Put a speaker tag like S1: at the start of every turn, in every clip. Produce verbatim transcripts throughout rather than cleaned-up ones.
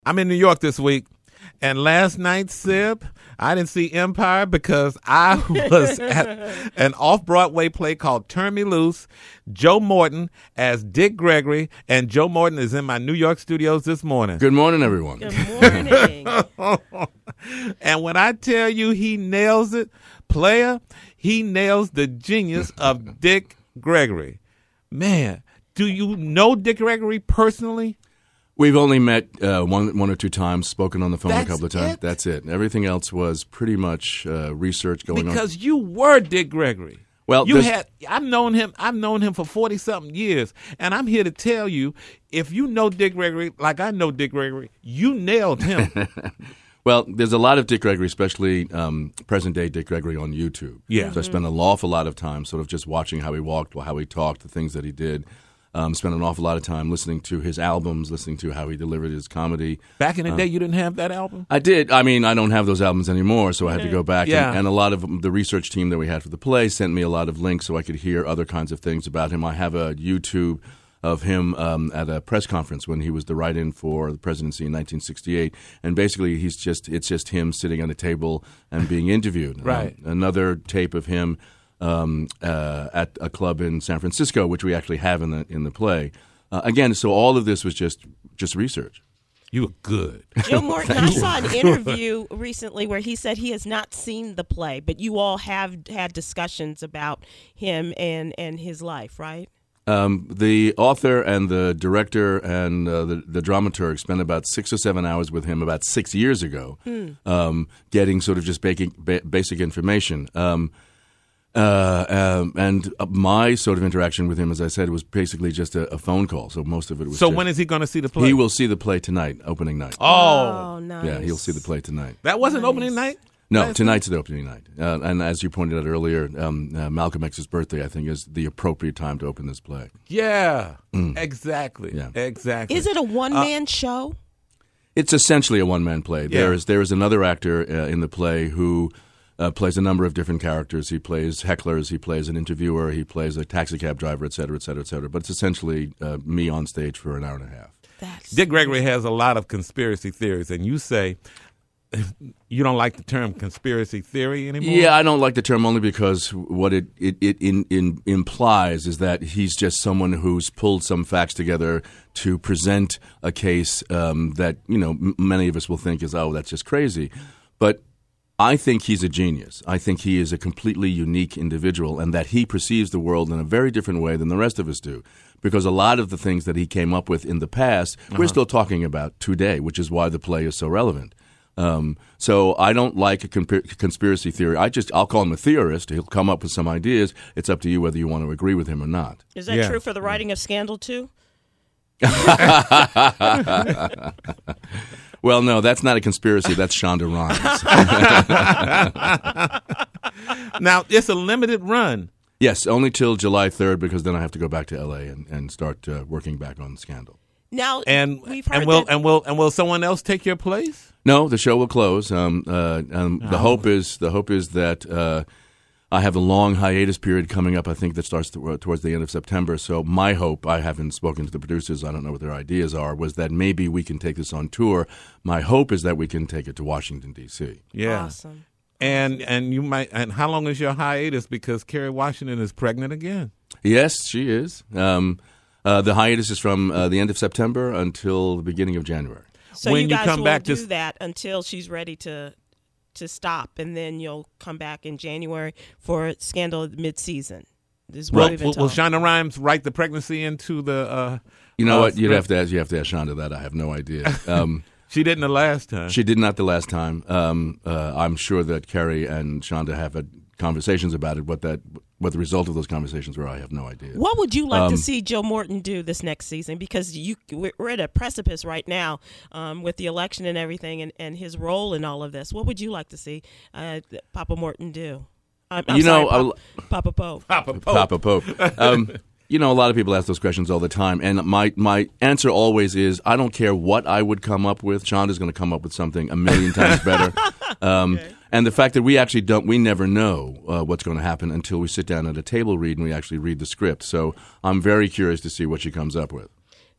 S1: I'm in New York this week, and last night, Sib, I didn't see Empire because I was at an off-Broadway play called Turn Me Loose. Joe Morton as Dick Gregory, and Joe Morton is in my New York studios this morning.
S2: Good morning, everyone.
S3: Good morning.
S1: And when I tell you he nails it, player, he nails the genius of Dick Gregory. Man, do you know Dick Gregory personally?
S2: We've only met uh, one one or two times, spoken on the phone
S1: That's
S2: a couple of times.
S1: it?
S2: That's it. Everything else was pretty much uh, research going on.
S1: Because you were Dick Gregory.
S2: Well,
S1: you
S2: this-
S1: had I've known him I've known him for forty something years, and I'm here to tell you, if you know Dick Gregory like I know Dick Gregory, you nailed him.
S2: Well, there's a lot of Dick Gregory, especially um, present-day Dick Gregory on YouTube.
S1: Yeah.
S2: So I spent an awful lot of time sort of just watching how he walked, how he talked, the things that he did. Um, spent an awful lot of time listening to his albums, listening to how he delivered his comedy.
S1: Back in the day, you didn't have that album?
S2: I did. I mean, I don't have those albums anymore, so I had to go back.
S1: Yeah.
S2: And, and a lot of the research team that we had for the play sent me a lot of links so I could hear other kinds of things about him. I have a YouTube of him um, at a press conference when he was the write-in for the presidency in nineteen sixty-eight, and basically he's just it's just him sitting on a table and being interviewed.
S1: Right.
S2: Um, another tape of him um, uh, at a club in San Francisco, which we actually have in the in the play. Uh, again, so all of this was just just research.
S1: You were good.
S3: Joe Morton, I saw an interview recently where he said he has not seen the play, but you all have had discussions about him and, and his life, right?
S2: Um, the author and the director and uh, the, the dramaturg spent about six or seven hours with him about six years ago,
S3: Mm.
S2: um, getting sort of just basic, ba- basic information. Um, uh, um, and uh, my sort of interaction with him, as I said, was basically just a, a phone call. So most of it was.
S1: So
S2: just,
S1: when is he going to see the play?
S2: he will see the play tonight, opening night.
S1: Oh,
S3: Oh, nice.
S2: Yeah, he'll see the play tonight.
S1: that wasn't
S3: Nice.
S1: opening night?
S2: No,
S1: Last
S2: tonight's the opening night. Uh, and as you pointed out earlier, um, uh, Malcolm X's birthday, I think, is the appropriate time to open this play.
S1: Yeah, exactly.
S2: Yeah.
S1: Exactly.
S3: Is it a one-man show?
S2: It's essentially a one-man play.
S1: Yeah.
S2: There is there is another actor uh, in the play who uh, plays a number of different characters. He plays hecklers, he plays an interviewer, he plays a taxi cab driver, et cetera, et cetera, et cetera. But it's essentially uh, me on stage for an hour and a half.
S3: That's
S1: Dick Gregory has a lot of conspiracy theories, and you say you don't like the term conspiracy theory anymore?
S2: Yeah, I don't like the term only because what it it, it in, in, implies is that he's just someone who's pulled some facts together to present a case um, that, you know, m- many of us will think is, oh, that's just crazy. But I think he's a genius. I think he is a completely unique individual and that he perceives the world in a very different way than the rest of us do. Because a lot of the things that he came up with in the past,
S1: Uh-huh.
S2: we're still talking about today, which is why the play is so relevant. Um, so I don't like a comp- conspiracy theory. I just I'll call him a theorist. He'll come up with some ideas. It's up to you whether you want to agree with him or not.
S3: Is that
S1: Yeah.
S3: true for the writing of Scandal too?
S2: Well, no, that's not a conspiracy. That's Shonda Rhimes.
S1: Now, it's a limited run.
S2: Yes, only till July third because then I have to go back to L A and, and start uh, working back on Scandal.
S3: Now
S1: And
S3: we've heard
S1: and will
S3: that,
S1: and will and will someone else take your place?
S2: No, the show will close. Um, uh, um, the hope is the hope is that uh, I have a long hiatus period coming up. I think that starts to, uh, towards the end of September. So my hope, I haven't spoken to the producers. I don't know what their ideas are. Was that maybe we can take this on tour? My hope is that we can take it to Washington D C.
S1: Yeah.
S3: awesome.
S1: And and you might and how long is your hiatus? Because Kerry Washington is pregnant again.
S2: Yes, she is. Um, uh, the hiatus is from uh, the end of September until the beginning of January.
S3: So
S1: When
S3: you
S1: you
S3: guys
S1: come
S3: will
S1: back
S3: do
S1: to-
S3: that until she's ready to to stop, and then you'll come back in January for Scandal mid-season. This is what
S1: Will,
S3: we've been
S1: will, will
S3: told.
S1: Shonda Rhimes write the pregnancy into the? Uh,
S2: You know
S1: uh,
S2: what? You'd
S1: script?
S2: have to ask. You have to ask Shonda that. I have no idea. Um,
S1: She didn't the last time.
S2: She did not the last time. Um, uh, I'm sure that Kerry and Shonda have had conversations about it. What that, what the result of those conversations were, I have no idea.
S3: What would you like
S2: Um,
S3: to see Joe Morton do this next season? Because you, we're we're at a precipice right now um, with the election and everything, and, and his role in all of this. What would you like to see uh, Papa Morton do? I'm, I'm
S2: You know,
S3: sorry, Papa, Papa Pope.
S1: Papa Pope.
S2: Papa Pope. Um, you know, a lot of people ask those questions all the time, and my my answer always is, I don't care what I would come up with. Shonda's going to come up with something a million times better. Um,
S3: Okay.
S2: And the fact that we actually don't, we never know uh, what's going to happen until we sit down at a table read and we actually read the script. So I'm very curious to see what she comes up with.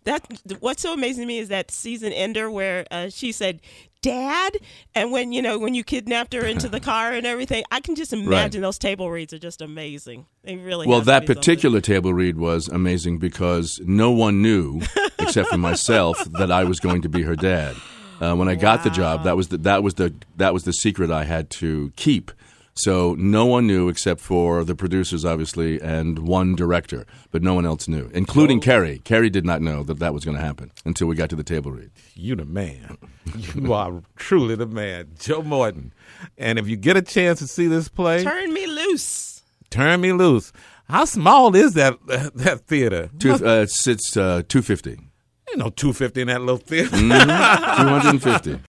S3: that what's so amazing to me is that season ender where uh, she said, "Dad," and when you know when you kidnapped her into the car and everything, I can just imagine
S2: Right.
S3: those table reads are just amazing. They really.
S2: Well,
S3: have to
S2: that
S3: be something.
S2: particular table read was amazing because no one knew, except for myself, that I was going to be her dad. Uh, when I got the job, that was the, that was the that was the secret I had to keep. So no one knew except for the producers, obviously, and one director, but no one else knew, including
S1: Oh.
S2: Kerry. Kerry did not know that that was going to happen until we got to the table read.
S1: You the man. You are truly the man, Joe Morton. And if you get a chance to see this play,
S3: Turn Me Loose.
S1: Turn Me Loose. How small is that that theater?
S2: Two, uh, it sits uh, two fifty.
S1: Ain't no two fifty in that little theater.
S2: two hundred fifty.